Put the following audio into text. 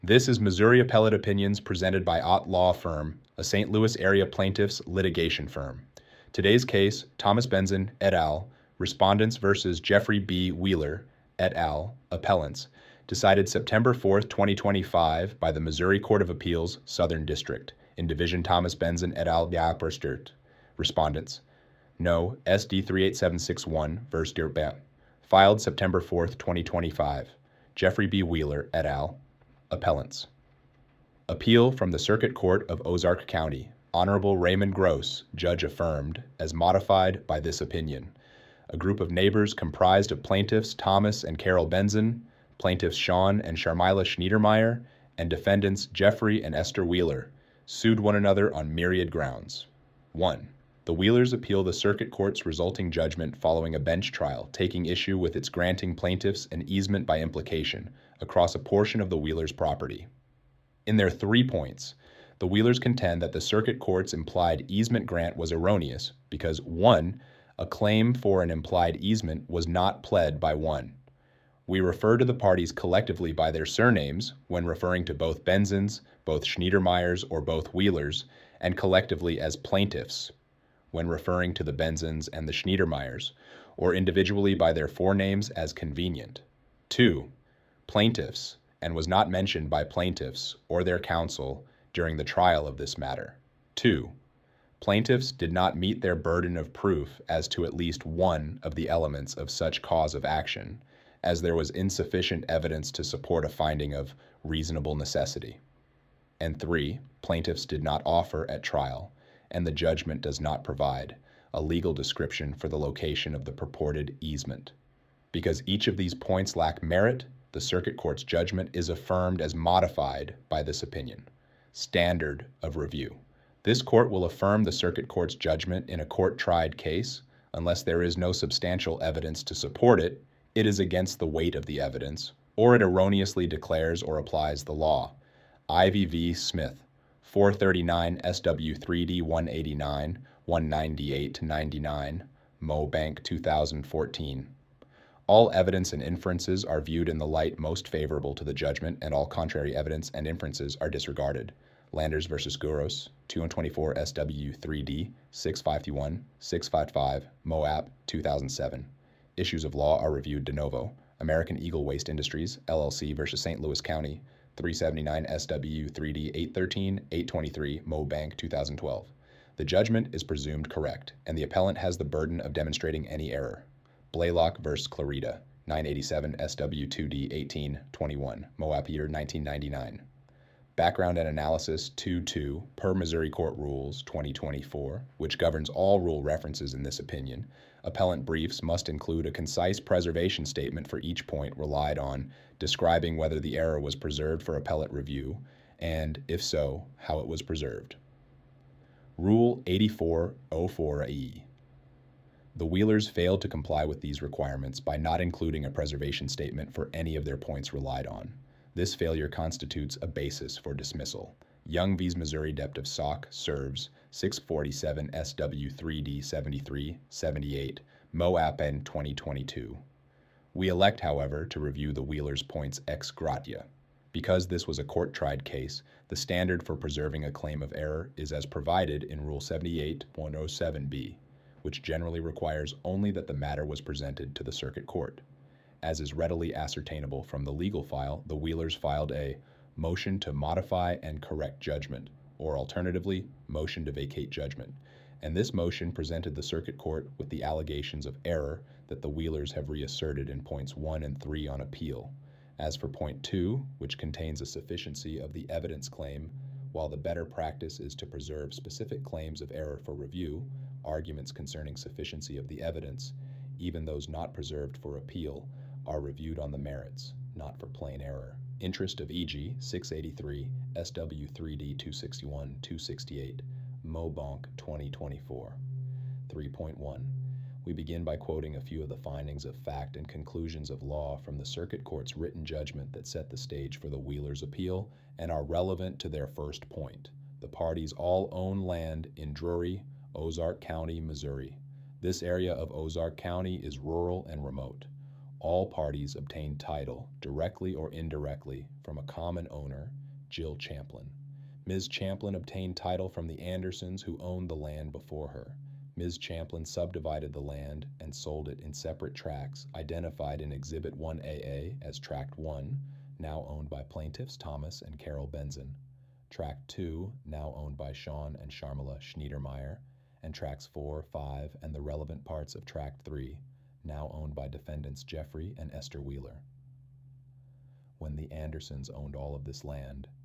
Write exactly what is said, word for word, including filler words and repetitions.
This is Missouri Appellate Opinions presented by Ott Law Firm, a Saint Louis area plaintiffs litigation firm. Today's case, Thomas Benzin et al., Respondents versus Jeffrey B. Wheeler et al., Appellants, decided September fourth, twenty twenty-five by the Missouri Court of Appeals, Southern District, in Division Thomas Benzin et al. Diaperstert. Respondents. No. S D three eight seven six one versus Dirtbam. Filed September fourth, twenty twenty-five. Jeffrey B. Wheeler et al. Appellants. Appeal from the Circuit Court of Ozark County. Honorable Raymond Gross, Judge affirmed, as modified by this opinion. A group of neighbors comprised of plaintiffs Thomas and Carol Benzin, plaintiffs Sean and Sharmila Schniedermeyer, and defendants Jeffrey and Esther Wheeler, sued one another on myriad grounds. one. The Wheelers appeal the Circuit Court's resulting judgment following a bench trial, taking issue with its granting plaintiffs an easement by implication across a portion of the Wheelers' property. In their three points, the Wheelers contend that the Circuit Court's implied easement grant was erroneous because, one, a claim for an implied easement was not pled by one. We refer to the parties collectively by their surnames when referring to both Benzins, both Schniedermeyers, or both Wheelers, and collectively as plaintiffs when referring to the Benzins and the Schniedermeyers, or individually by their forenames as convenient. Two, plaintiffs, and was not mentioned by plaintiffs or their counsel during the trial of this matter. Two, plaintiffs did not meet their burden of proof as to at least one of the elements of such cause of action, as there was insufficient evidence to support a finding of reasonable necessity. And three, plaintiffs did not offer at trial, and the judgment does not provide a legal description for the location of the purported easement. Because each of these points lack merit, the Circuit Court's judgment is affirmed as modified by this opinion. Standard of review. This court will affirm the Circuit Court's judgment in a court-tried case unless there is no substantial evidence to support it, it is against the weight of the evidence, or it erroneously declares or applies the law. Ivy v. Smith, four thirty-nine S W three D one eighty-nine, one ninety-eight to ninety-nine, Mo Bank two thousand fourteen. All evidence and inferences are viewed in the light most favorable to the judgment, and all contrary evidence and inferences are disregarded. Landers v. Gouros, two twenty-four S W three D, six fifty-one, six fifty-five, Moab two thousand seven. Issues of law are reviewed de novo. American Eagle Waste Industries, L L C v. Saint Louis County, three seventy-nine S W three D eight thirteen, eight twenty-three, Mo Bank two thousand twelve. The judgment is presumed correct, and the appellant has the burden of demonstrating any error. Blaylock v. Clarita, nine eighty-seven S W two D eighteen twenty-one, Moab year nineteen ninety-nine. Background and Analysis two two, per Missouri Court Rules twenty twenty-four, which governs all rule references in this opinion, appellant briefs must include a concise preservation statement for each point relied on, describing whether the error was preserved for appellate review, and, if so, how it was preserved. Rule eighty-four oh four E. The Wheelers failed to comply with these requirements by not including a preservation statement for any of their points relied on. This failure constitutes a basis for dismissal. Young v. Missouri Dept of Sauk serves six forty-seven S W three D seventy-three, seventy-eight, Moab N twenty twenty-two. We elect, however, to review the Wheelers' points ex gratia. Because this was a court-tried case, the standard for preserving a claim of error is as provided in Rule seventy-eight one oh seven B, which generally requires only that the matter was presented to the Circuit Court. As is readily ascertainable from the legal file, the Wheelers filed a motion to modify and correct judgment, or alternatively, motion to vacate judgment, and this motion presented the Circuit Court with the allegations of error that the Wheelers have reasserted in points one and three on appeal. As for point two, which contains a sufficiency of the evidence claim, while the better practice is to preserve specific claims of error for review, arguments concerning sufficiency of the evidence, even those not preserved for appeal, are reviewed on the merits, not for plain error. Interest of E G six eighty-three, S W three D two sixty-one, two sixty-eight, Mo Bank twenty twenty-four. three point one. We begin by quoting a few of the findings of fact and conclusions of law from the Circuit Court's written judgment that set the stage for the Wheelers' appeal and are relevant to their first point. The parties all own land in Drury, Ozark County, Missouri. This area of Ozark County is rural and remote. All parties obtain title, directly or indirectly, from from a common owner, Jill Champlin. Miz Champlin obtained title from the Andersons, who owned the land before her. Miz Champlin subdivided the land and sold it in separate tracts, identified in Exhibit one A A as Tract one, now owned by plaintiffs Thomas and Carol Benzin, Tract two, now owned by Sean and Sharmila Schniedermeyer, and Tracts four, five, and the relevant parts of Tract three, now owned by defendants Jeffrey and Esther Wheeler. When the Andersons owned all of this land,